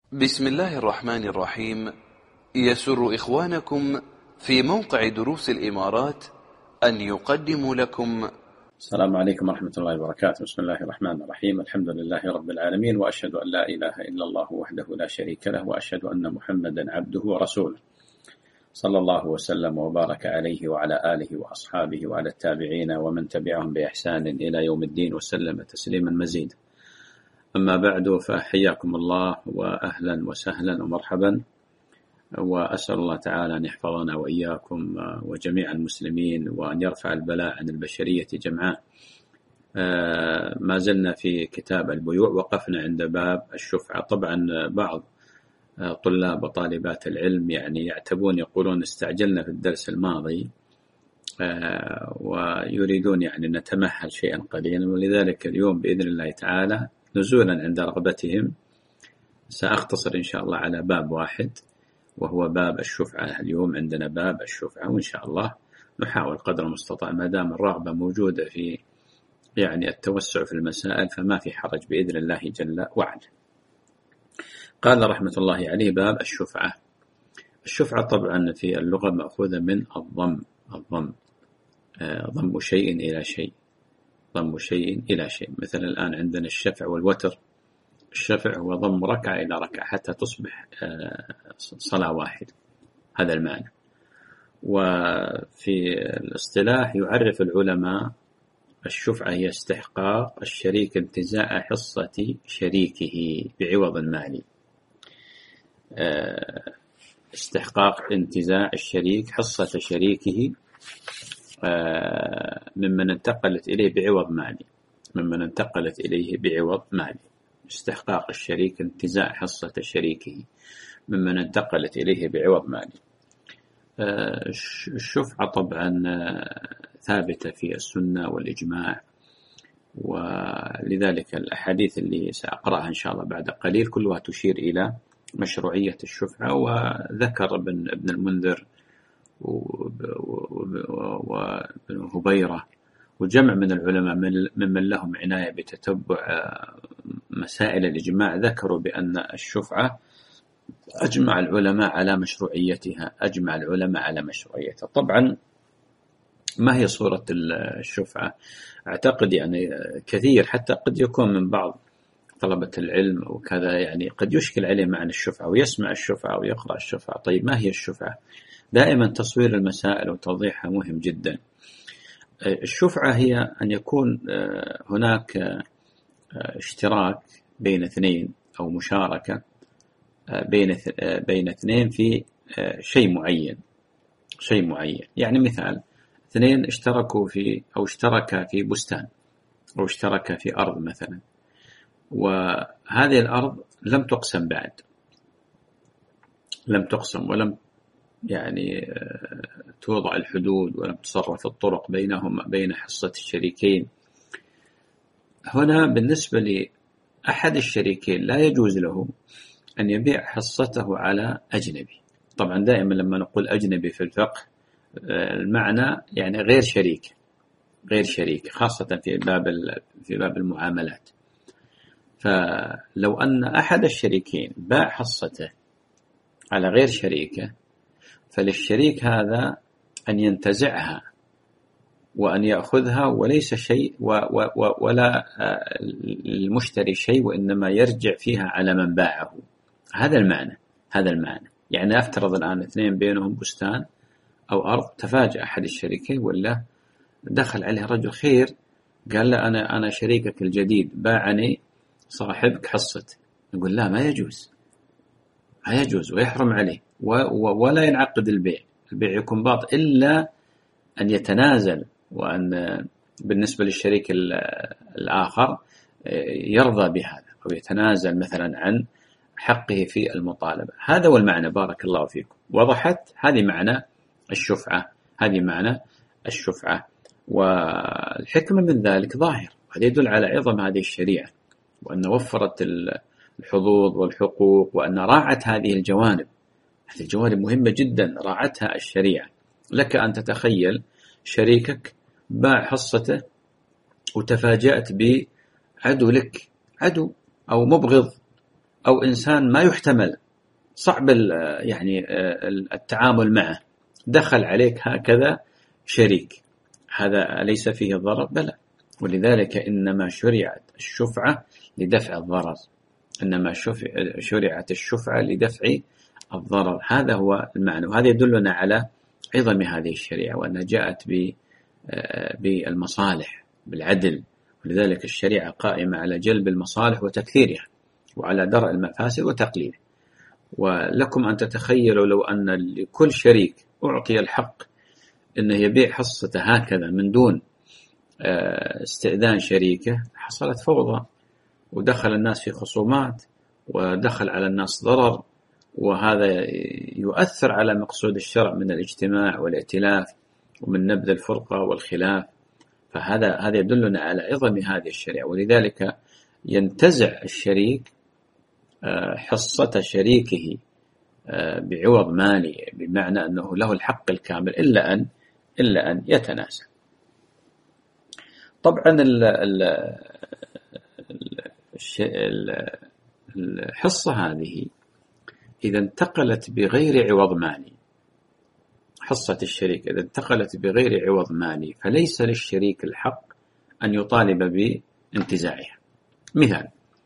بسم الله الرحمن الرحيم. يسر إخوانكم في موقع دروس الإمارات أن يقدموا لكم. السلام عليكم ورحمة الله وبركاته. بسم الله الرحمن الرحيم. الحمد لله رب العالمين، وأشهد أن لا إله إلا الله وحده لا شريك له، وأشهد أن محمدا عبده ورسوله، صلى الله وسلم وبارك عليه وعلى آله وأصحابه وعلى التابعين ومن تبعهم بإحسان إلى يوم الدين وسلم تسليما مزيدا. أما بعد، فحياكم الله وأهلا وسهلا ومرحبا، وأسأل الله تعالى أن يحفظنا وإياكم وجميع المسلمين، وأن يرفع البلاء عن البشرية جمعاء. ما زلنا في كتاب البيوع، وقفنا عند باب الشفعة. طبعا بعض طلاب وطالبات العلم يعتبون، يقولون استعجلنا في الدرس الماضي ويريدون نتمهل شيئا قليلا، ولذلك اليوم بإذن الله تعالى نزولا عند رغبتهم سأختصر إن شاء الله على باب واحد، وهو باب الشفعة. اليوم عندنا باب الشفعة، وإن شاء الله نحاول قدر المستطاع ما دام الرغبة موجودة في التوسع في المسائل، فما في حرج بإذن الله جل وعلا. قال رحمة الله عليه: باب الشفعة. الشفعة طبعا في اللغة مأخوذة من الضم. ضم شيء إلى شيء، ضم شيء إلى شيء. مثلا الآن عندنا الشفع والوتر. الشفع هو ضم ركعة إلى ركعة حتى تصبح صلاة واحدة، هذا المعنى. وفي الاصطلاح يعرف العلماء الشفعة هي استحقاق الشريك انتزاع حصة شريكه بعوض مالي. استحقاق انتزاع الشريك حصة شريكه ممن انتقلت إليه بعوض مالي. استحقاق الشريك انتزاع حصة شريكه ممن انتقلت إليه بعوض مالي. الشفعة طبعا ثابتة في السنة والإجماع، ولذلك الأحاديث اللي سأقرأها إن شاء الله بعد قليل كلها تشير إلى مشروعية الشفعة. وذكر ابن المنذر وابن هبيرة وجمع من العلماء ممن لهم عناية بتتبع مسائل الإجماع، ذكروا بأن الشفعة أجمع العلماء على مشروعيتها. طبعا ما هي صورة الشفعة؟ أعتقد كثير حتى قد يكون من بعض طلبة العلم وكذا قد يشكل عليه معنى الشفعة، ويسمع الشفعة ويقرأ الشفعة. طيب ما هي الشفعة؟ دائما تصوير المسائل وتوضيحها مهم جدا. الشفعة هي أن يكون هناك اشتراك بين اثنين أو مشاركة بين اثنين في شيء معين. مثال اثنين اشتركوا اشتركا في بستان، أو اشتركا في أرض مثلا، وهذه الأرض لم تقسم بعد، ولم توضع الحدود، ولم تصرف الطرق بين حصة الشريكين. هنا بالنسبة لأحد الشريكين لا يجوز له أن يبيع حصته على أجنبي. طبعا دائما لما نقول أجنبي في الفقه المعنى غير شريك، خاصة في باب المعاملات. فلو أن أحد الشريكين باع حصته على غير شريكه، فللشريك هذا أن ينتزعها وأن يأخذها، وليس شيء ولا المشتري شيء، وإنما يرجع فيها على من باعه. هذا المعنى. أفترض الآن اثنين بينهم بستان أو أرض، تفاجأ أحد الشريكين ولا دخل عليه رجل خير قال له أنا شريكك الجديد، باعني صاحبك حصته. نقول لا، ما يجوز ويحرم عليه، ولا ينعقد البيع يكون باطل إلا أن يتنازل، وأن بالنسبة للشريك الآخر يرضى بهذا، أو يتنازل مثلا عن حقه في المطالبة. هذا هو المعنى. بارك الله فيكم. وضحت؟ هذه معنى الشفعة. والحكمة من ذلك ظاهر، وهذا يدل على عظم هذه الشريعة، وأن وفرت الحظوظ والحقوق، وأن راعت هذه الجوانب. مهمة جدا راعتها الشريعة. لك أن تتخيل شريكك باع حصته وتفاجأت بعدو لك، عدو أو مبغض أو إنسان ما يحتمل صعب يعني التعامل معه، دخل عليك هكذا شريك، هذا أليس فيه ضرر؟ بلى. ولذلك إنما شرعت الشفعة لدفع الضرر، إنما شرعت الشفعة لدفع الضرر، هذا هو المعنى. وهذا يدلنا على عظم هذه الشريعة، وأنها جاءت بالمصالح بالعدل. ولذلك الشريعة قائمة على جلب المصالح وتكثيرها، وعلى درء المفاسد وتقليلها. ولكم أن تتخيلوا لو أن لكل شريك أعطي الحق أنه يبيع حصته هكذا من دون استئذان شريكه، حصلت فوضى، ودخل الناس في خصومات، ودخل على الناس ضرر، وهذا يؤثر على مقصود الشرع من الاجتماع والائتلاف ومن نبذ الفرقة والخلاف. فهذا يدلنا على عظم هذه الشريعة. ولذلك ينتزع الشريك حصة شريكه بعوض مالي، بمعنى أنه له الحق الكامل إلا أن يتنازل. طبعا الحصة هذه إذا انتقلت بغير عوض مالي، حصة الشريك إذا انتقلت بغير عوض مالي، فليس للشريك الحق أن يطالب بانتزاعها. مثال،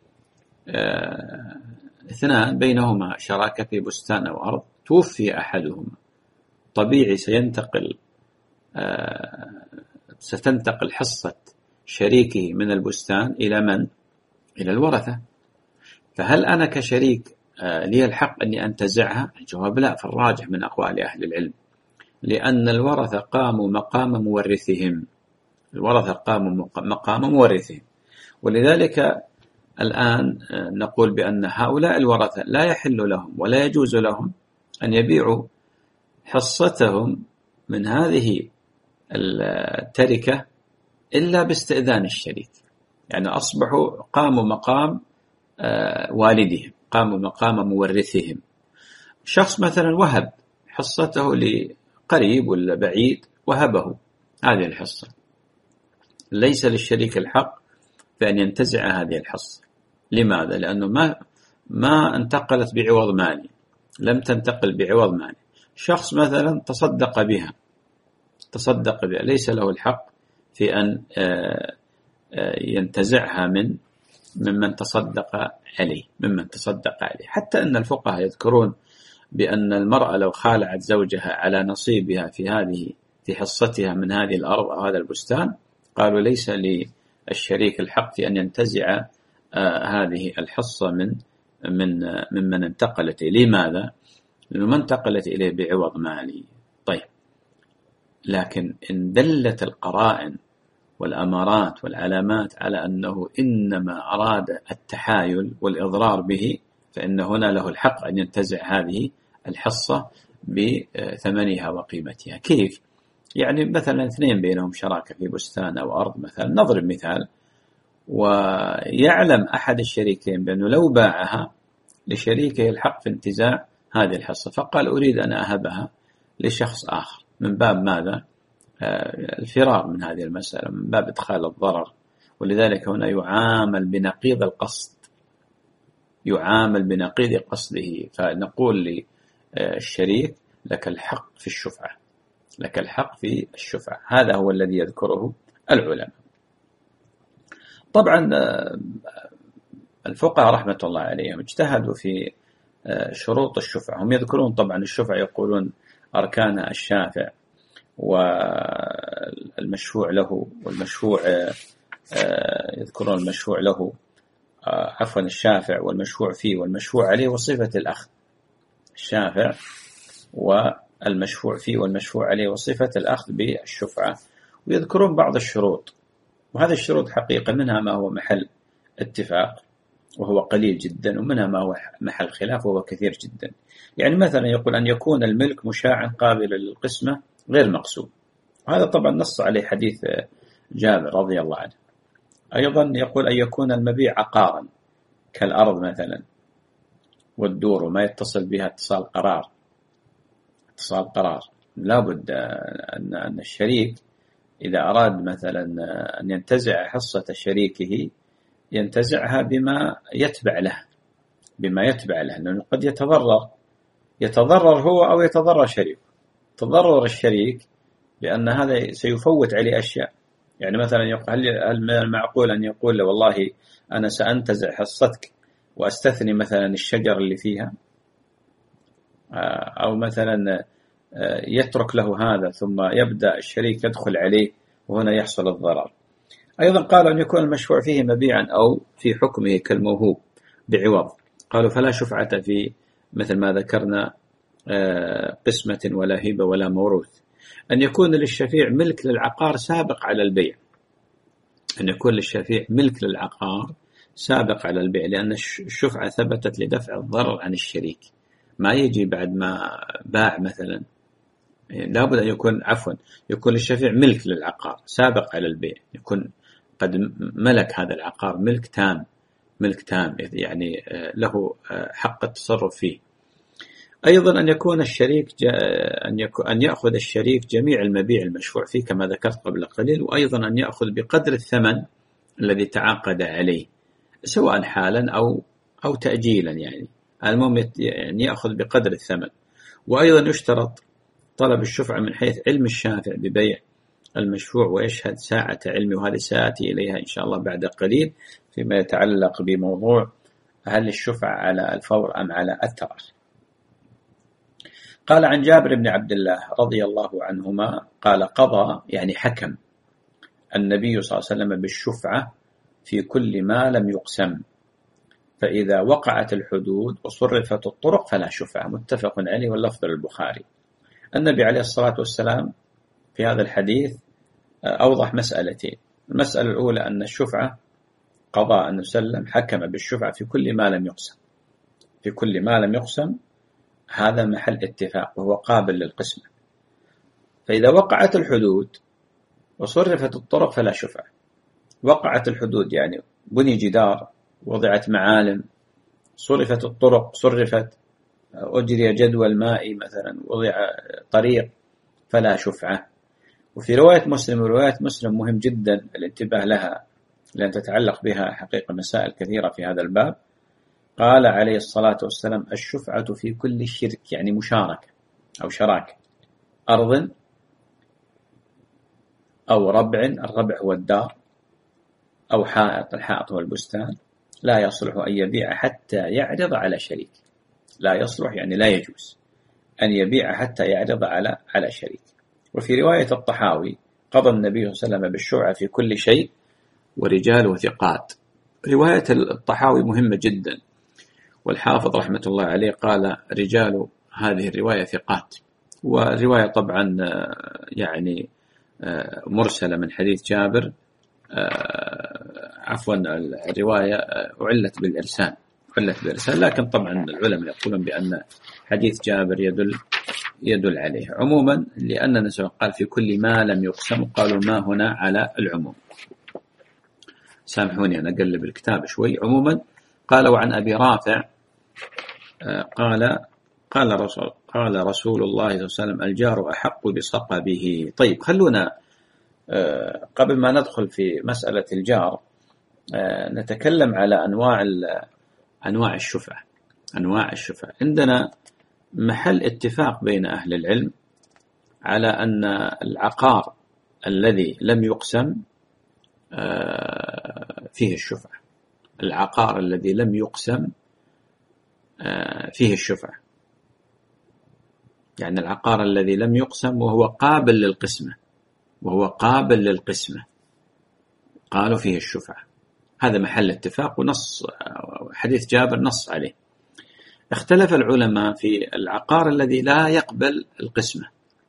اثنان بينهما شراكة في بستان أو أرض، توفي أحدهما، طبيعي ستنتقل حصة شريكه من البستان إلى من؟ إلى الورثة. فهل أنا كشريك لي الحق أني أنتزعها؟ الجواب لا، في الراجح من أقوال أهل العلم، لأن الورثة قاموا مقام مورثهم، الورثة قاموا مقام مورثهم. ولذلك الآن نقول بأن هؤلاء الورثة لا يحل لهم ولا يجوز لهم أن يبيعوا حصتهم من هذه التركة إلا باستئذان الشريك، يعني أصبحوا قاموا مقام والدهم، قاموا مقام مورثهم. شخص مثلا وهب حصته لقريب ولا بعيد، وهبه هذه الحصة، ليس للشريك الحق فأن ينتزع هذه الحصة. لماذا؟ لأنه ما انتقلت بعوض مالي، لم تنتقل بعوض مالي. شخص مثلا تصدق بها، ليس له الحق في أن ينتزعها ممن تصدق عليه، حتى أن الفقهاء يذكرون بأن المرأة لو خالعت زوجها على نصيبها في حصتها من هذه الأرض أو هذا البستان، قالوا ليس للشريك الحق في أن ينتزع هذه الحصة ممن انتقلت إليه. لماذا؟ لأنه ما انتقلت إليه بعوض مالي. طيب، لكن إن دلت القرائن والأمارات والعلامات على أنه إنما أراد التحايل والإضرار به، فإن هنا له الحق أن ينتزع هذه الحصة بثمنها وقيمتها. كيف؟ يعني مثلا اثنين بينهم شراكة في بستان أو أرض مثلا، نضرب مثال، ويعلم أحد الشريكين بأنه لو باعها لشريكه الحق في انتزاع هذه الحصة، فقال أريد أن أهبها لشخص آخر، من باب ماذا؟ الفرار من هذه المسألة، من باب إدخال الضرر. ولذلك هنا يعامل بنقيض القصد، يعامل بنقيض قصده. فنقول للشريك لك الحق في الشفعة، لك الحق في الشفعة. هذا هو الذي يذكره العلماء. طبعا الفقهاء رحمة الله عليهم اجتهدوا في شروط الشفعة. هم يذكرون طبعا الشفعة، يقولون أركانها الشافع والمشفوع له، والمشفوع يذكرون المشفوع له، عفوا الشافع والمشفوع فيه والمشفوع عليه وصفة الأخذ. الشافع والمشفوع فيه والمشفوع عليه وصفة الأخذ بالشفعة. ويذكرون بعض الشروط، وهذه الشروط حقيقة منها ما هو محل اتفاق وهو قليل جدا، ومنها ما هو محل خلاف وهو كثير جدا. يعني مثلا يقول أن يكون الملك مشاعا قابلا للقسمة غير مقسوم، وهذا طبعا نص عليه حديث جابر رضي الله عنه. أيضا يقول أن يكون المبيع عقارا كالأرض مثلا والدور، وما يتصل بها اتصال قرار. لابد أن الشريك إذا أراد مثلا أن ينتزع حصة شريكه ينتزعها بما يتبع له، بما يتبع له، لأنه قد يتضرر هو أو يتضرر شريكه. تضرر الشريك لأن هذا سيفوت عليه أشياء. يعني مثلا هل من المعقول أن يقول له والله أنا سأنتزع حصتك وأستثني مثلا الشجر اللي فيها، أو مثلا يترك له هذا ثم يبدأ الشريك يدخل عليه وهنا يحصل الضرر. أيضا قالوا أن يكون المشفوع فيه مبيعا أو في حكمه كالموهوب بعوض. قالوا فلا شفعة في مثل ما ذكرنا قسمة ولا هبة ولا موروث. أن يكون للشفيع ملك للعقار سابق على البيع، أن يكون للشفيع ملك للعقار سابق على البيع، لأن الشفعة ثبتت لدفع الضرر عن الشريك. ما يجي بعد ما باع مثلا، لابد أن يكون للشفيع ملك للعقار سابق على البيع، يكون قد ملك هذا العقار ملك تام يعني له حق التصرف فيه. أيضا أن يكون الشريك أن يأخذ الشريك جميع المبيع المشفوع فيه كما ذكرت قبل قليل، وأيضا أن يأخذ بقدر الثمن الذي تعاقد عليه سواء حالا أو تأجيلا، يعني المهم يأخذ بقدر الثمن. وأيضا يشترط طلب الشفعة من حيث علم الشافع ببيع المشفوع ويشهد ساعة علمه، وهذه سآتي إليها إن شاء الله بعد قليل فيما يتعلق بموضوع هل الشفعة على الفور أم على التراخي. قال عن جابر بن عبد الله رضي الله عنهما قال قضى يعني حكم النبي صلى الله عليه وسلم بالشفعة في كل ما لم يقسم، فإذا وقعت الحدود وصرفت الطرق فلا شفعة. متفق عليه واللفظ للبخاري. النبي عليه الصلاة والسلام في هذا الحديث أوضح مسألتين. المسألة الأولى أن الشفعة قضاء النبي صلى الله عليه وسلم حكم بالشفعة في كل ما لم يقسم، في كل ما لم يقسم، هذا محل اتفاق وهو قابل للقسمة. فإذا وقعت الحدود وصرفت الطرق فلا شفعة. وقعت الحدود يعني بني جدار، وضعت معالم، صرفت الطرق، أجري جدول مائي مثلا، وضع طريق، فلا شفعة. وفي رواية مسلم، ورواية مسلم مهم جدا الانتباه لها لأن تتعلق بها حقيقة مسائل كثيرة في هذا الباب. قال عليه الصلاة والسلام الشفعة في كل شرك، يعني مشاركة أو شراكة، أرض أو ربع، الربع هو الدار، أو حائط، الحائط هو البستان، لا يصلح أن يبيع حتى يعرض على شريك. لا يصلح يعني لا يجوز أن يبيع حتى يعرض على شريك. وفي رواية الطحاوي قضى النبي صلى الله عليه وسلم بالشفعة في كل شيء ورجاله ثقات. رواية الطحاوي مهمة جدا، والحافظ رحمة الله عليه قال رجال هذه الرواية ثقات. والرواية طبعا يعني مرسلة من حديث جابر، عفوا الرواية علت بالإرسال، لكن طبعا العلماء يقولون بأن حديث جابر يدل عليه. عموما لأننا قال في كل ما لم يقسم، قالوا ما هنا على العموم. سامحوني أنا أقلب الكتاب شوي. عموما قال وعن أبي رافع قال رسول الله صلى الله عليه وسلم الجار أحق بصقبه. طيب خلونا قبل ما ندخل في مسألة الجار نتكلم على أنواع الشفعة. عندنا محل اتفاق بين أهل العلم على أن العقار الذي لم يقسم فيه الشفعة. العقار الذي لم يقسم فيه الشفعة، يعني العقار الذي لم يقسم وهو قابل للقسمة قالوا فيه الشفعة. هذا محل اتفاق، ونص حديث جابر نص عليه. اختلف العلماء في العقار الذي لا يقبل القسمة،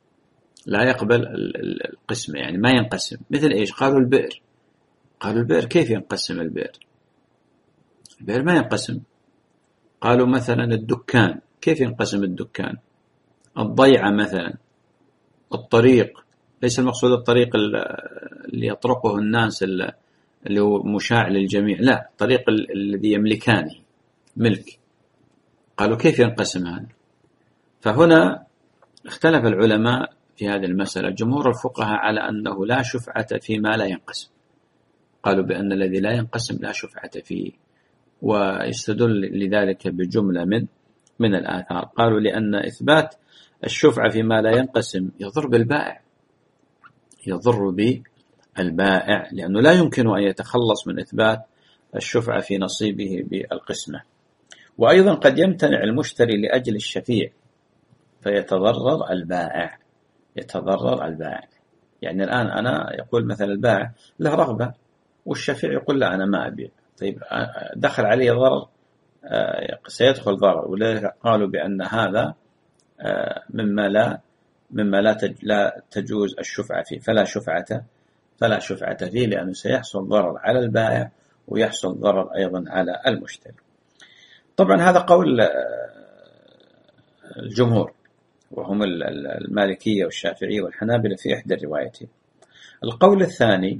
يعني ما ينقسم. مثل إيش؟ قالوا البئر كيف ينقسم البئر ما ينقسم. قالوا مثلا الدكان كيف ينقسم الدكان. الضيعة مثلا، الطريق، ليس المقصود الطريق اللي يطرقه الناس اللي هو مشاع للجميع، لا، الطريق الذي يملكانه ملك. قالوا كيف ينقسم هذا؟ فهنا اختلف العلماء في هذه المسألة. جمهور الفقهاء على أنه لا شفعة فيما لا ينقسم، قالوا بأن الذي لا ينقسم لا شفعة فيه. ويستدل لذلك بجملة من الآثار. قالوا لأن إثبات الشفعة فيما لا ينقسم يضر بالبائع، يضر بالبائع، لأنه لا يمكن أن يتخلص من إثبات الشفعة في نصيبه بالقسمة. وأيضا قد يمتنع المشتري لأجل الشفيع فيتضرر البائع، يتضرر البائع. يعني الآن أنا يقول مثلا البائع له رغبة والشفيع يقول لا أنا ما أبيع، طيب دخل عليه ضرر، سيدخل ضرر، ولذلك قالوا بأن هذا مما لا تجوز الشفعة فيه، فلا شفعة فيه، لأنه سيحصل ضرر على البائع ويحصل ضرر أيضا على المشتري. طبعا هذا قول الجمهور وهم المالكية والشافعية والحنابلة في إحدى الروايتين. القول الثاني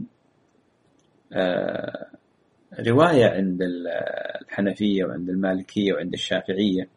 رواية عند الحنفية وعند المالكية وعند الشافعية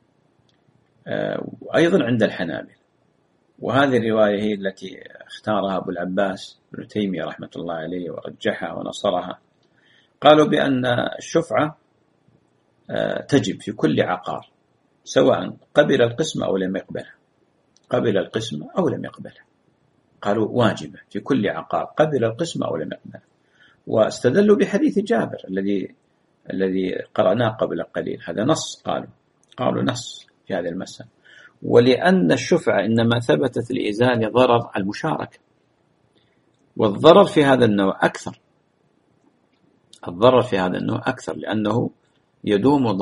وأيضا عند الحنابلة، وهذه الرواية هي التي اختارها أبو العباس ابن تيمية رحمة الله عليه ورجحها ونصرها. قالوا بأن الشفعة تجب في كل عقار سواء قبل القسمة أو لم يقبلها، قبل القسمة أو لم يقبلها، قالوا واجبة في كل عقار قبل القسمة أو لم يقبلها. واستدلوا بحديث جابر الذي قرأناه قبل قليل، هذا نص، قالوا نص في هذه المسألة. ولأن الشفعة إنما ثبتت لإزالة ضرر المشاركة، والضرر في هذا النوع أكثر، الضرر في هذا النوع أكثر، لأنه يدوم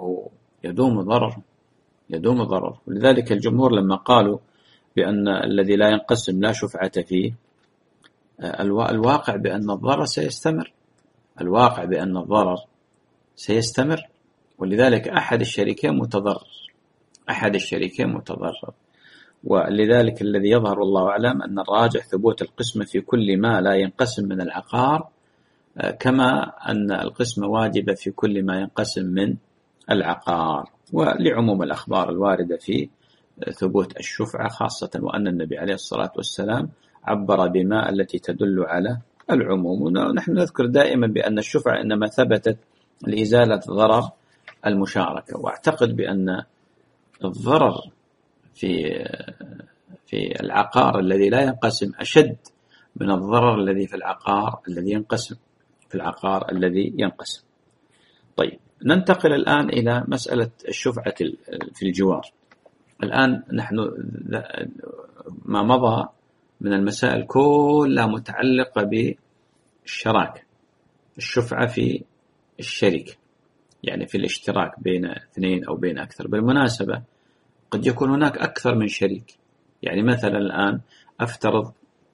ضرره. ولذلك الجمهور لما قالوا بأن الذي لا ينقسم لا شفعة فيه، الواقع بأن الضرر سيستمر، ولذلك أحد الشريكين متضرر. ولذلك الذي يظهر الله أعلم أن الراجح ثبوت القسمة في كل ما لا ينقسم من العقار، كما أن القسمة واجبة في كل ما ينقسم من العقار، ولعموم الأخبار الواردة في ثبوت الشفعة خاصة، وأن النبي عليه الصلاة والسلام عبر بما التي تدل على العموم. ونحن نذكر دائما بأن الشفعة إنما ثبتت لإزالة ضرر المشاركة، وأعتقد بأن الضرر في العقار الذي لا ينقسم أشد من الضرر الذي في العقار الذي ينقسم. طيب، ننتقل الآن إلى مسألة الشفعة في الجوار. الآن نحن ما مضى من المسائل كلها متعلقة بالشراكة، الشفعة في الشركة، يعني في الاشتراك بين اثنين أو بين أكثر. بالمناسبة قد يكون هناك أكثر من شريك، يعني مثلا الآن أفترض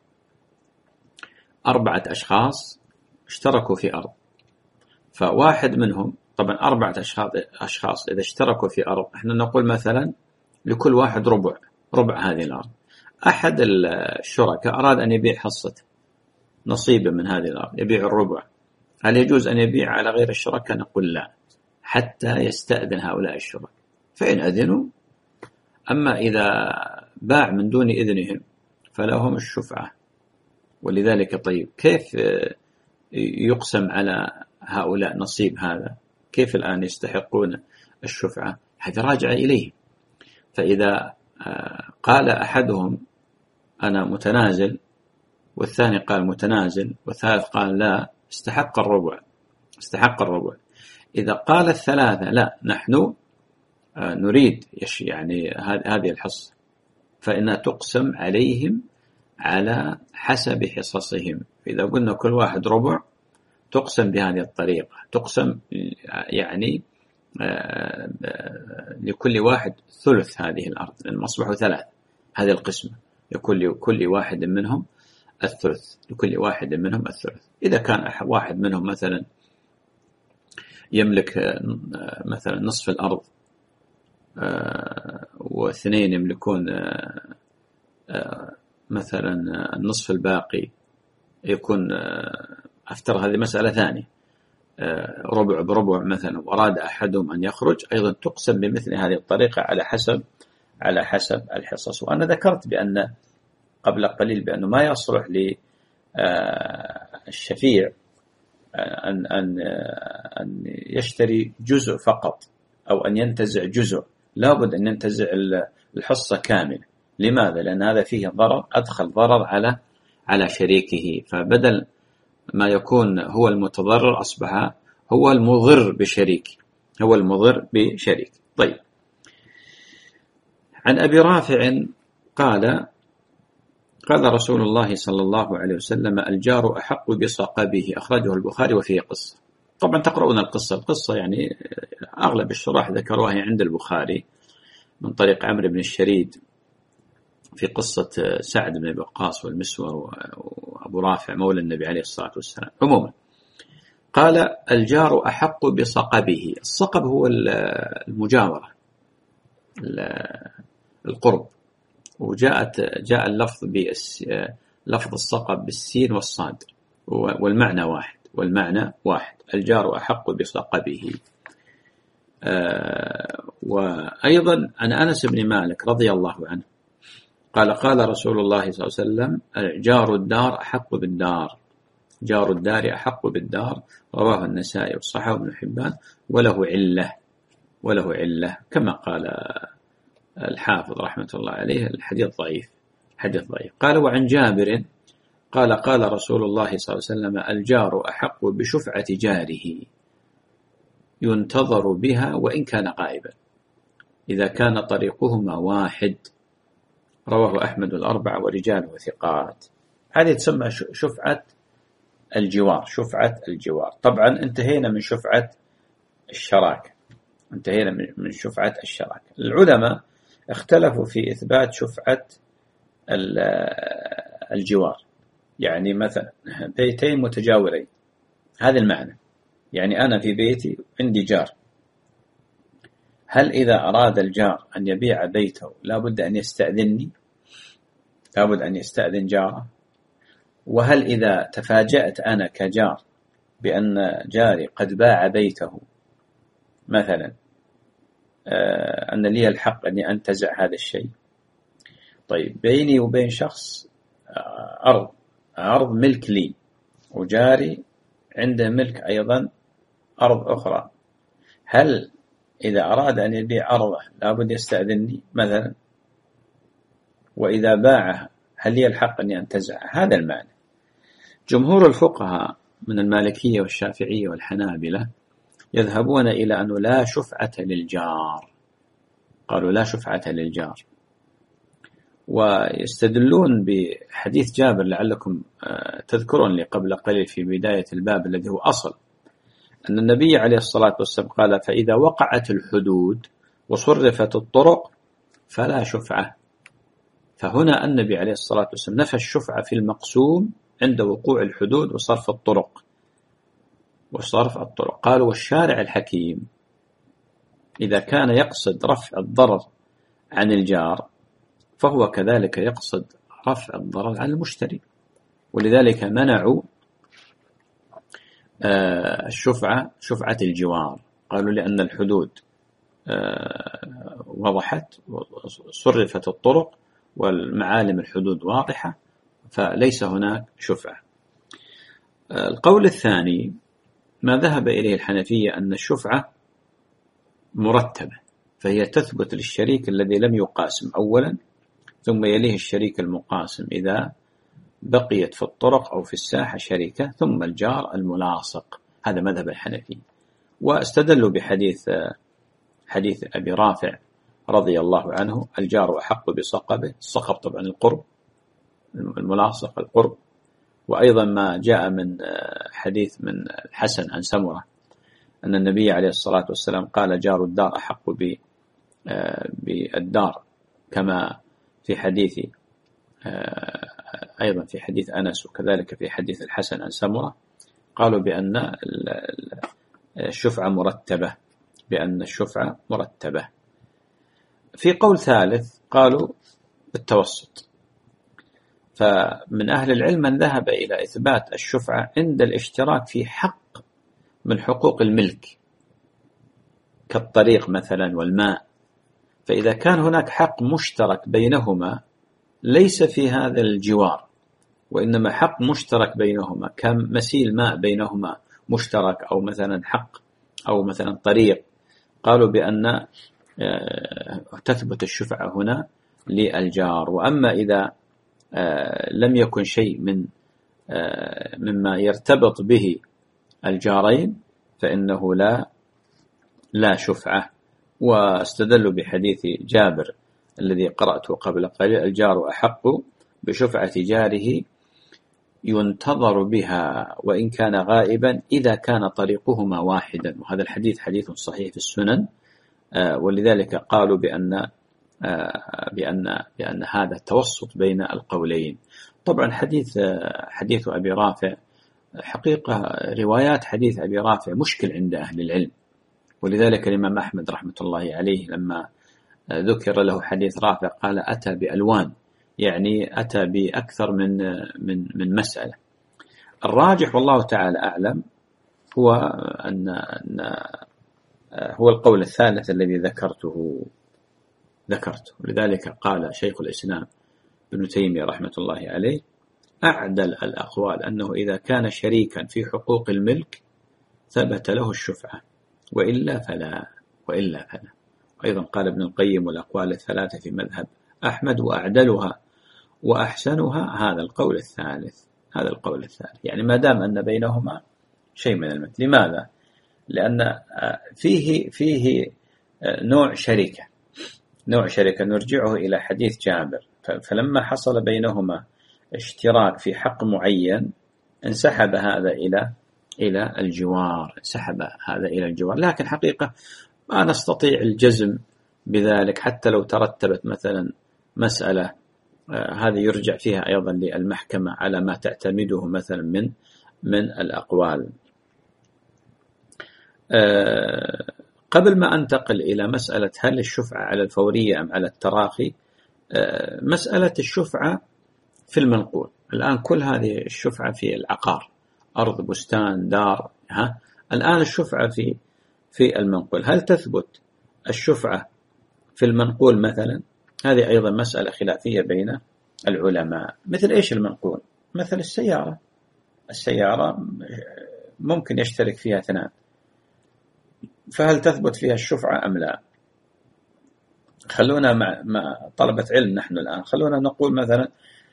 4 أشخاص اشتركوا في أرض، فواحد منهم، طبعا 4 أشخاص إذا اشتركوا في أرض، احنا نقول مثلا لكل واحد ربع هذه الأرض. أحد الشركاء أراد أن يبيع حصته، نصيبه من هذه الأرض، يبيع الربع. هل يجوز أن يبيع على غير الشركاء؟ نقول لا، حتى يستأذن هؤلاء الشركاء، فإن أذنوا. أما إذا باع من دون إذنهم فلهم الشفعة. ولذلك طيب، كيف يقسم على هؤلاء نصيب هذا؟ كيف الآن يستحقون الشفعة؟ هذا راجع إليهم. فإذا قال أحدهم أنا متنازل، والثاني قال متنازل، والثالث قال لا، استحق الربع. إذا قال الثلاثة لا، نحن نريد يعني هذه الحصة، فإنها تقسم عليهم على حسب حصصهم. فإذا قلنا كل واحد ربع، تقسم بهذه الطريقة، تقسم يعني لكل واحد ثلث هذه الأرض، لأن أصبحوا 3 هذه القسمة، لكل واحد منهم الثلث، إذا كان واحد منهم مثلا يملك مثلا نصف الأرض، واثنين يملكون مثلا النصف الباقي، يكون أفترض هذه مسألة ثانية، ربع بربع مثلا، وأراد أحدهم أن يخرج، أيضا تقسم بمثل هذه الطريقة على حسب الحصص. وأنا ذكرت بأن قبل قليل بأنه ما يصلح للشفيع أن يشتري جزء فقط أو أن ينتزع جزء، لابد أن ينتزع الحصة كاملة. لماذا؟ لأن هذا فيه ضرر، أدخل ضرر على شريكه، فبدل ما يكون هو المتضرر أصبح هو المضر بشريك، هو المضر بشريك. طيب، عن أبي رافع قال رسول الله صلى الله عليه وسلم: الجار أحق بصقبه، أخرجه البخاري وفيه قصة. طبعا تقرؤون القصة يعني أغلب الشراح ذكروها عند البخاري من طريق عمرو بن الشريد في قصة سعد بن أبي وقاص والمسور وأبو رافع مولى النبي عليه الصلاة والسلام. عموما قال: الجار أحق بصقبه. الصقب هو المجاورة، القرب، جاء اللفظ لفظ الصقب بالسين والصاد، والمعنى واحد. الجار أحق بصقبه. وأيضا عن أنس بن مالك رضي الله عنه قال رسول الله صلى الله عليه وسلم: جار الدار أحق بالدار، جار الدار أحق بالدار. رواه النسائي وصححه ابن حبان، وله علة كما قال الحافظ رحمة الله عليه. الحديث ضعيف. قال: وعن جابر قال رسول الله صلى الله عليه وسلم: الجار أحق بشفعة جاره ينتظر بها وإن كان غائبا إذا كان طريقهما واحد. رواه أحمد الأربعة ورجاله ثقات. هذه تسمى شفعة الجوار. طبعا انتهينا من شفعة الشراكة، العلماء اختلفوا في إثبات شفعة الجوار. يعني مثلا بيتين متجاورين، هذا المعنى، يعني أنا في بيتي عندي جار، هل إذا أراد الجار أن يبيع بيته لابد أن يستأذنني؟ لابد أن يستأذن جاره؟ وهل إذا تفاجأت أنا كجار بأن جاري قد باع بيته مثلا أن لي الحق أني أنتزع هذا الشيء؟ طيب، بيني وبين شخص أرض ملك لي، وجاري عنده ملك أيضا أرض أخرى، هل إذا أراد أن يبيع أرضه لابد يستأذنني مثلا؟ وإذا باعها هل لي الحق أن ينتزعها؟ هذا المعنى. جمهور الفقهاء من المالكية والشافعية والحنابلة يذهبون إلى أنه لا شفعة للجار، قالوا لا شفعة للجار، ويستدلون بحديث جابر لعلكم تذكرون لي قبل قليل في بداية الباب الذي هو أصل، أن النبي عليه الصلاة والسلام قال: فإذا وقعت الحدود وصرفت الطرق فلا شفعة. فهنا النبي عليه الصلاة والسلام نفى الشفعة في المقسوم عند وقوع الحدود وصرف الطرق. قالوا: والشارع الحكيم إذا كان يقصد رفع الضرر عن الجار فهو كذلك يقصد رفع الضرر عن المشتري، ولذلك منعوا شفعة الجوار. قالوا: لأن الحدود وضحت وصرفت الطرق والمعالم الحدود واضحة، فليس هناك شفعة. القول الثاني ما ذهب إليه الحنفية أن الشفعة مرتبة، فهي تثبت للشريك الذي لم يقاسم أولا، ثم يليه الشريك المقاسم إذا بقيت في الطرق أو في الساحة شريكة، ثم الجار الملاصق. هذا مذهب الحنفية. واستدلوا بحديث أبي رافع رضي الله عنه: الجار أحق بصقبه. الصقب طبعا القرب، الملاصق القرب. وأيضا ما جاء من حديث من الحسن عن سمرة أن النبي عليه الصلاة والسلام قال: جار الدار أحق بالدار، كما في حديث أيضا في حديث أنس، وكذلك في حديث الحسن عن سمرة، قالوا بأن الشفعة مرتبة. في قول ثالث قالوا بالتوسط. فمن أهل العلم من ذهب إلى إثبات الشفعة عند الاشتراك في حق من حقوق الملك كالطريق مثلا والماء. فإذا كان هناك حق مشترك بينهما ليس في هذا الجوار، وإنما حق مشترك بينهما كمسيل ماء بينهما مشترك أو مثلا حق أو مثلا طريق، قالوا بأن تثبت الشفعة هنا للجار. وأما إذا لم يكن شيء مما يرتبط به الجارين فإنه لا شفعة. واستدلوا بحديث جابر الذي قرأته قبل قليل: الجار أحق بشفعة جاره ينتظر بها وإن كان غائبا إذا كان طريقهما واحدا. وهذا الحديث حديث صحيح في السنن، ولذلك قالوا بأن هذا التوسط بين القولين. طبعا حديث أبي رافع حقيقة روايات حديث أبي رافع مشكل عند أهل العلم، ولذلك الإمام أحمد رحمة الله عليه لما ذكر له حديث رافع قال أتى بألوان، يعني أتى بأكثر من مسألة. الراجح والله تعالى أعلم هو أن هو القول الثالث الذي ذكرته. لذلك قال شيخ الإسلام ابن تيمية رحمة الله عليه: أعدل الأقوال أنه إذا كان شريكا في حقوق الملك ثبت له الشفعة، وإلا فلا. أيضا قال ابن القيم: والأقوال الثلاثة في مذهب أحمد وأعدلها وأحسنها هذا القول الثالث. يعني ما دام أن بينهما شيء من الملك. لماذا؟ لأن فيه نوع شركة نرجعه إلى حديث جابر. فلما حصل بينهما اشتراك في حق معين انسحب هذا إلى الجوار، لكن حقيقة ما نستطيع الجزم بذلك حتى لو ترتبت مثلا مسألة، هذه يرجع فيها أيضا للمحكمة على ما تعتمده مثلا من الأقوال. قبل ما أنتقل إلى مسألة هل الشفعة على الفورية أم على التراخي، مسألة الشفعة في المنقول. الآن كل هذه الشفعة في العقار، أرض، بستان، دار، الآن الشفعة في المنقول. هل تثبت الشفعة في المنقول مثلا؟ هذه أيضا مسألة خلافية بين العلماء. مثل إيش المنقول؟ مثل السيارة ممكن يشترك فيها اثنان، فهل تثبت فيها الشفعة أم لا؟ خلونا مع طلبة علم نحن الآن، خلونا نقول مثلا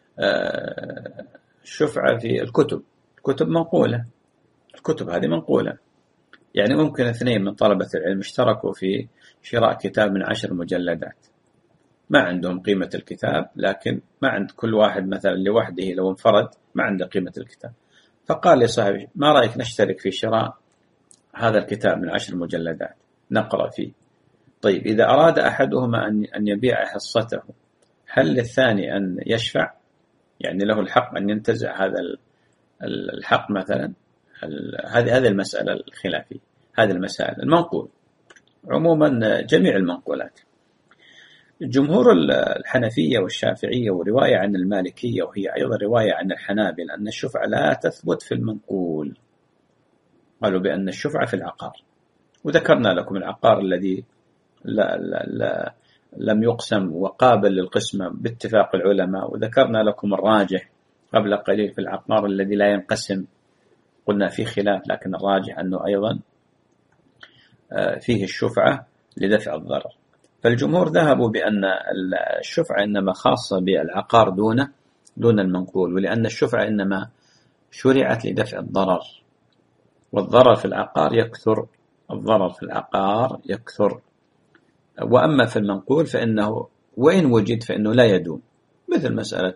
الشفعة في الكتب منقولة، الكتب هذه منقولة. يعني ممكن اثنين من طلبة العلم اشتركوا في شراء كتاب من 10 مجلدات، ما عندهم قيمة الكتاب، لكن ما عند كل واحد مثلا لوحده لو انفرد ما عنده قيمة الكتاب، فقال لصاحبه: ما رأيك نشترك في شراء هذا الكتاب من 10 مجلدات نقرأ فيه؟ طيب إذا أراد أحدهما أن يبيع حصته، هل للثاني أن يشفع؟ يعني له الحق أن ينتزع هذا الحق مثلا؟ هذه المسألة الخلافية. هذه المسائل المنقول عموما جميع المنقولات. جمهور الحنفية والشافعية ورواية عن المالكية وهي أيضا رواية عن الحنابلة أن الشفعة لا تثبت في المنقول، قالوا بأن الشفعة في العقار. وذكرنا لكم العقار الذي لم يقسم وقابل للقسمة باتفاق العلماء، وذكرنا لكم الراجح قبل قليل في العقار الذي لا ينقسم، قلنا فيه خلاف، لكن الراجح أنه أيضا فيه الشفعة لدفع الضرر. فالجمهور ذهبوا بأن الشفعة إنما خاصة بالعقار دون المنقول، ولأن الشفعة إنما شرعت لدفع الضرر، والضرر في العقار يكثر. وأما في المنقول فإنه وإن وجد فإنه لا يدوم، مثل مسألة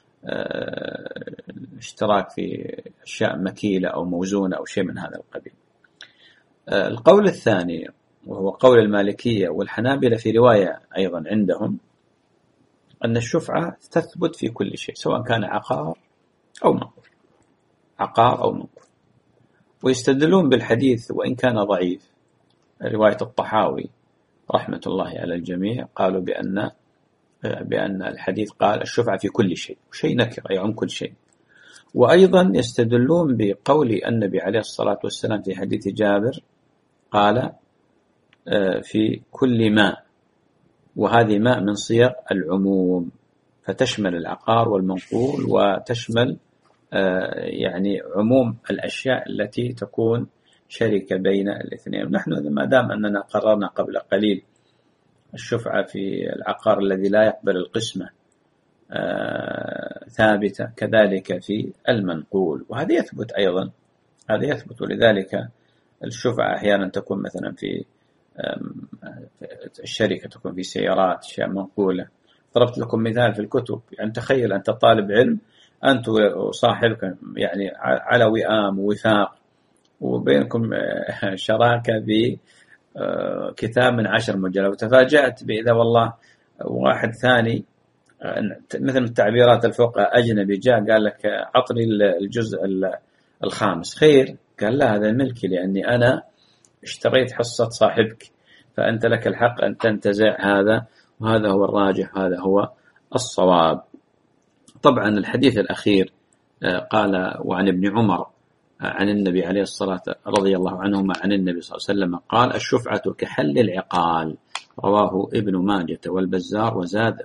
اشتراك في أشياء مكيلة أو موزونة أو شيء من هذا القبيل. القول الثاني وهو قول المالكية والحنابلة في رواية أيضا عندهم أن الشفعة تثبت في كل شيء سواء كان عقار أو منقول. ويستدلون بالحديث وإن كان ضعيف، رواية الطحاوي رحمة الله على الجميع، قالوا بأن الحديث قال الشفعة في كل شيء، وشيء نكر يعم كل شيء. وأيضا يستدلون بقول النبي عليه الصلاة والسلام في حديث جابر قال في كل ماء، وهذه ماء من صيغ العموم، فتشمل العقار والمنقول وتشمل يعني عموم الأشياء التي تكون شركة بين الاثنين. نحن ما دام أننا قررنا قبل قليل الشفعة في العقار الذي لا يقبل القسمة ثابتة، كذلك في المنقول، وهذا يثبت أيضا، هذا يثبت. ولذلك الشفعة أحيانا تكون مثلا في الشركة، تكون في سيارات، أشياء منقولة. ضربت لكم مثال في الكتب، يعني تخيل أنت طالب علم، أنت وصاحبك يعني على وئام ووثاق، وبينكم شراكة بكتاب من 10 مجلدات، وتفاجأت بإذا والله واحد ثاني مثل التعبيرات الفقهاء أجنبي جاء قال لك أعطني الجزء الخامس. خير، قال لا، هذا ملكي لأني أنا اشتريت حصة صاحبك، فأنت لك الحق أن تنتزع هذا، وهذا هو الراجح، هذا هو الصواب. طبعا الحديث الأخير قال وعن ابن عمر عن النبي عليه الصلاة رضي الله عنهما عن النبي صلى الله عليه وسلم قال الشفعة كحل العقال، رواه ابن ماجة والبزار، وزاد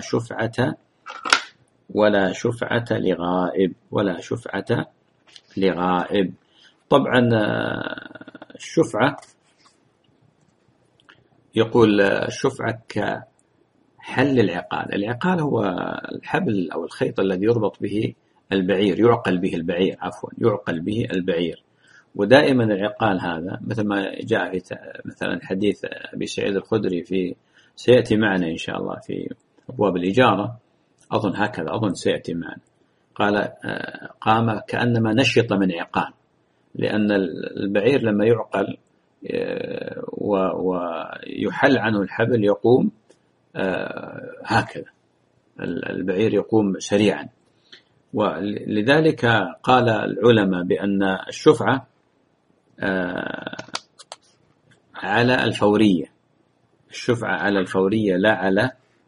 ولا شفعة لغائب، ولا شفعة لغائب. طبعا الشفعة يقول الشفعة كحل العقال. العقال هو الحبل أو الخيط الذي يربط به البعير، يعقل به البعير. ودائما العقال هذا مثل ما جاء في مثلا حديث أبي سعيد الخدري سيأتي معنا إن شاء الله في أبواب الإجارة، أظن سيأتي معنا. قال قام كأنما نشط من عقال، لأن البعير لما يعقل ويحل عنه الحبل يقوم هكذا، البعير يقوم سريعا. ولذلك قال العلماء بأن الشفعة على الفورية، الشفعة على الفورية لا على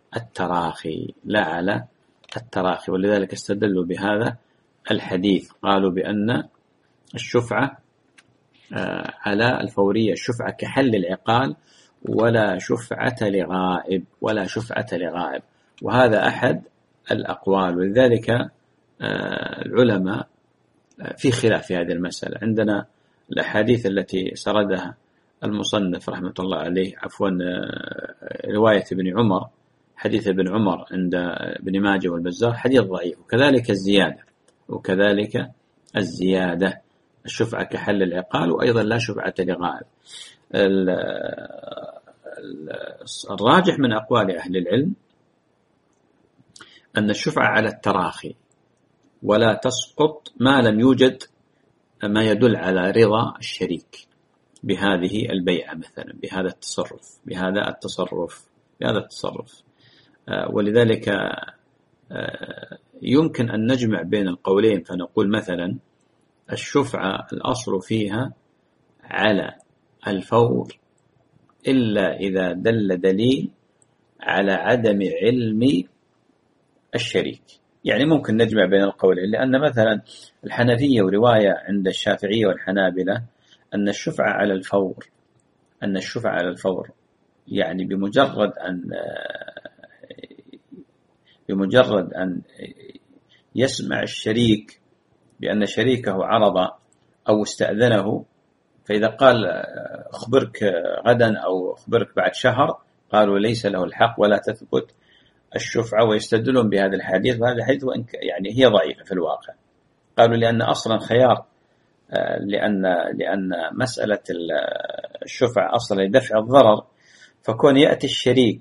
التراخي، ولذلك استدلوا بهذا الحديث، قالوا بأن الشفعة على الفورية، الشفعة كحل العقال، ولا شفعة لغائب، وهذا أحد الأقوال. ولذلك العلماء في خلاف في هذه المسألة. عندنا الأحاديث التي سردها المصنف رحمة الله عليه، رواية ابن عمر، حديث ابن عمر عند ابن ماجه والبزار حديث ضعيف، وكذلك الزيادة الشفعة كحل العقال، وأيضا لا شفعة لغائب. الراجح من أقوال أهل العلم أن الشفعة على التراخي، ولا تسقط ما لم يوجد ما يدل على رضا الشريك بهذه البيعة مثلا، بهذا التصرف. ولذلك يمكن أن نجمع بين القولين، فنقول مثلا الشفعة الأصل فيها على الفور إلا إذا دل دليل على عدم علم الشريك. يعني ممكن نجمع بين القولين، لأن مثلا الحنفية ورواية عند الشافعية والحنابلة أن الشفعة على الفور يعني بمجرد أن يسمع الشريك بأن شريكه عرض أو استأذنه، فإذا قال أخبرك غدا أو أخبرك بعد شهر، قالوا ليس له الحق ولا تثبت الشفعة، ويستدلون بهذا الحديث، وهذا الحديث يعني هي ضعيفة في الواقع. قالوا لأن أصلا خيار، لأن مسألة الشفعة أصلا لدفع الضرر، فكون يأتي الشريك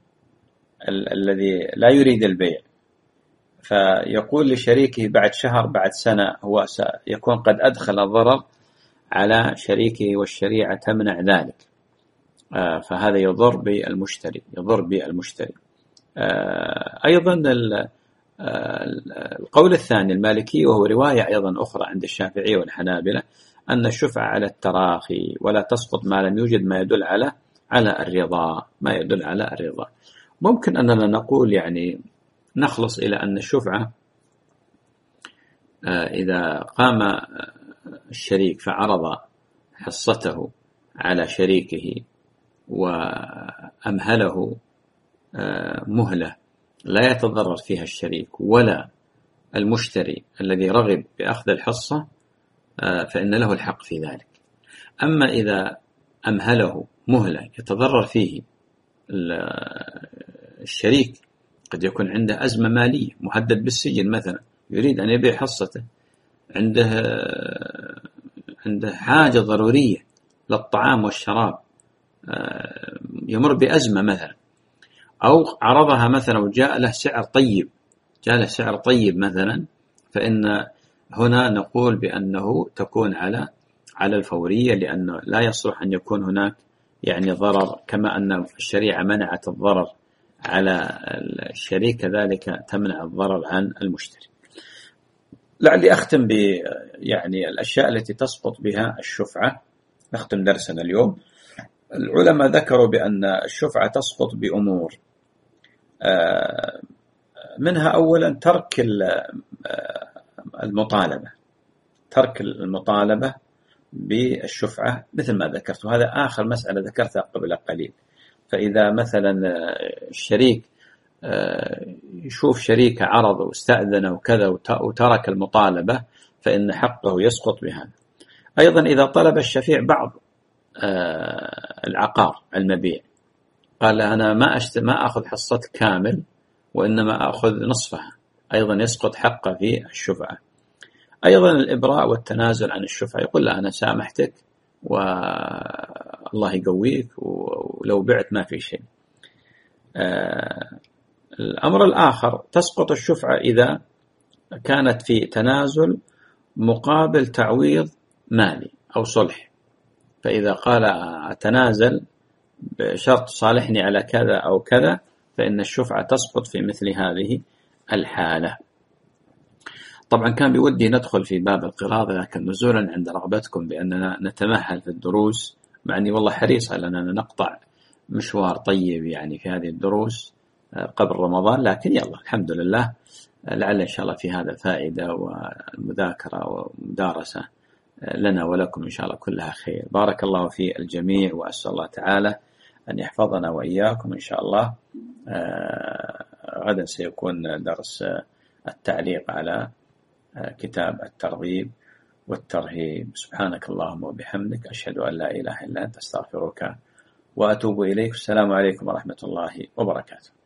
الذي لا يريد البيع فيقول لشريكه بعد شهر بعد سنة، هو سيكون قد أدخل الضرر على شريكه، والشريعة تمنع ذلك، فهذا يضر بالمشتري. أيضا القول الثاني المالكي، وهو رواية أيضا أخرى عند الشافعية والحنابلة، أن الشفعة على التراخي ولا تسقط ما لم يوجد ما يدل على الرضا. ممكن أننا نقول يعني نخلص إلى أن الشفعة إذا قام الشريك فعرض حصته على شريكه وأمهله مهلة لا يتضرر فيها الشريك ولا المشتري الذي رغب بأخذ الحصة فإن له الحق في ذلك. أما إذا أمهله مهلة يتضرر فيه الشريك، قد يكون عنده أزمة مالية، مهدد بالسجن مثلا، يريد أن يبيع حصته، عنده حاجة ضرورية للطعام والشراب، يمر بأزمة مثلا، أو عرضها مثلا وجاء له سعر طيب مثلا، فإن هنا نقول بأنه تكون على الفورية، لأنه لا يصلح أن يكون هناك يعني ضرر، كما أن الشريعة منعت الضرر على الشريك كذلك تمنع الضرر عن المشتري. لعلي أختم يعني الأشياء التي تسقط بها الشفعة، نختم درسنا اليوم. العلماء ذكروا بأن الشفعة تسقط بأمور، منها أولا ترك المطالبة بالشفعة مثل ما ذكرت، وهذا آخر مسألة ذكرتها قبل قليل. فإذا مثلا الشريك يشوف شريك عرض واستأذن وكذا وترك المطالبة، فإن حقه يسقط بهذا. أيضا إذا طلب الشفيع بعض العقار المبيع، قال أنا ما أخذ حصتك كامل وإنما أخذ نصفها، أيضا يسقط حقه في الشفعة. أيضا الإبراء والتنازل عن الشفعة، يقول لا أنا سامحتك والله يقويك ولو بعت ما في شيء. الأمر الآخر تسقط الشفعة إذا كانت في تنازل مقابل تعويض مالي أو صلح، فإذا قال أتنازل بشرط صالحني على كذا أو كذا، فإن الشفعة تسقط في مثل هذه الحالة. طبعا كان بودي ندخل في باب القراضة، لكن نزولا عند رغبتكم بأننا نتمهل في الدروس، مع أني والله حريص على أننا نقطع مشوار طيب يعني في هذه الدروس قبل رمضان، لكن يلا الحمد لله، لعل إن شاء الله في هذا فائدة ومذاكرة ومدارسة لنا ولكم إن شاء الله كلها خير. بارك الله في الجميع، وأسأل الله تعالى أن يحفظنا وإياكم إن شاء الله. غدا سيكون درس التعليق على كتاب الترغيب والترهيب. سبحانك اللهم وبحمدك، أشهد أن لا إله إلا أنت، أستغفرك وأتوب إليك. السلام عليكم ورحمة الله وبركاته.